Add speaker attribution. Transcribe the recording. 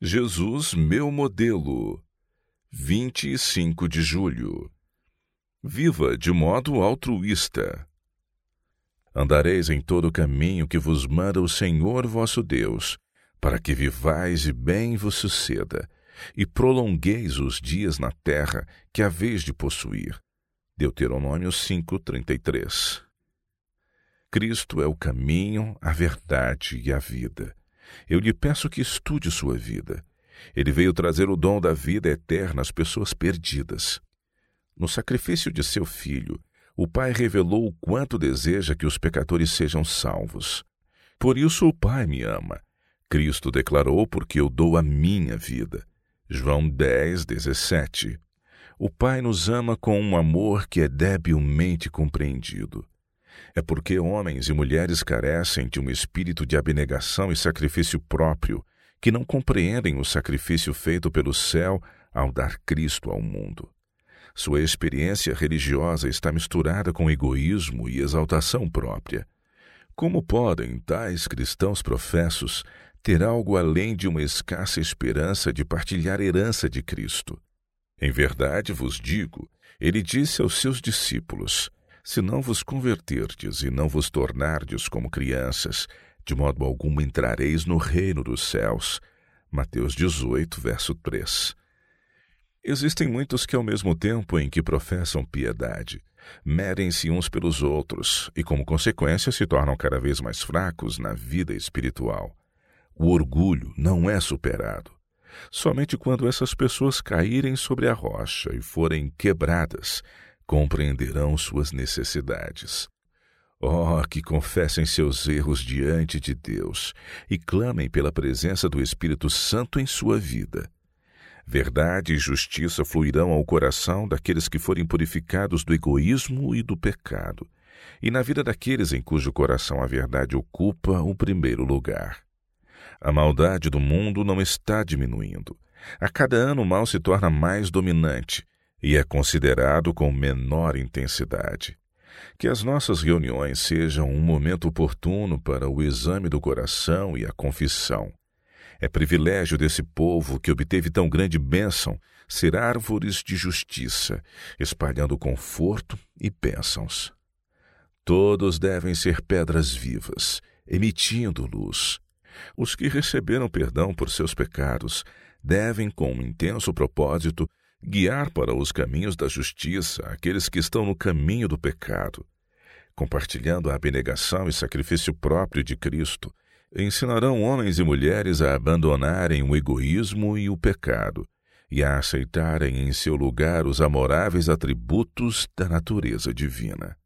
Speaker 1: Jesus, meu modelo. 25 de julho. Viva de modo altruísta. Andareis em todo o caminho que vos manda o Senhor vosso Deus, para que vivais e bem vos suceda, e prolongueis os dias na terra que haveis de possuir. Deuteronômio 5:33. Cristo é o caminho, a verdade e a vida. Eu lhe peço que estude sua vida. Ele veio trazer o dom da vida eterna às pessoas perdidas. No sacrifício de seu Filho, o Pai revelou o quanto deseja que os pecadores sejam salvos. Por isso o Pai me ama. Cristo declarou: porque eu dou a minha vida. João 10:17. O Pai nos ama com um amor que é debilmente compreendido. É porque homens e mulheres carecem de um espírito de abnegação e sacrifício próprio, que não compreendem o sacrifício feito pelo céu ao dar Cristo ao mundo. Sua experiência religiosa está misturada com egoísmo e exaltação própria. Como podem tais cristãos professos ter algo além de uma escassa esperança de partilhar a herança de Cristo? Em verdade vos digo, ele disse aos seus discípulos: se não vos converterdes e não vos tornardes como crianças, de modo algum entrareis no reino dos céus. Mateus 18, verso 3. Existem muitos que, ao mesmo tempo em que professam piedade, medem-se uns pelos outros e, como consequência, se tornam cada vez mais fracos na vida espiritual. O orgulho não é superado. Somente quando essas pessoas caírem sobre a rocha e forem quebradas, compreenderão suas necessidades. Oh, que confessem seus erros diante de Deus e clamem pela presença do Espírito Santo em sua vida. Verdade e justiça fluirão ao coração daqueles que forem purificados do egoísmo e do pecado, e na vida daqueles em cujo coração a verdade ocupa o primeiro lugar. A maldade do mundo não está diminuindo. A cada ano o mal se torna mais dominante e é considerado com menor intensidade. Que as nossas reuniões sejam um momento oportuno para o exame do coração e a confissão. É privilégio desse povo que obteve tão grande bênção ser árvores de justiça, espalhando conforto e bênçãos. Todos devem ser pedras vivas, emitindo luz. Os que receberam perdão por seus pecados devem, com um intenso propósito, guiar para os caminhos da justiça aqueles que estão no caminho do pecado. Compartilhando a abnegação e sacrifício próprio de Cristo, ensinarão homens e mulheres a abandonarem o egoísmo e o pecado e a aceitarem em seu lugar os amoráveis atributos da natureza divina.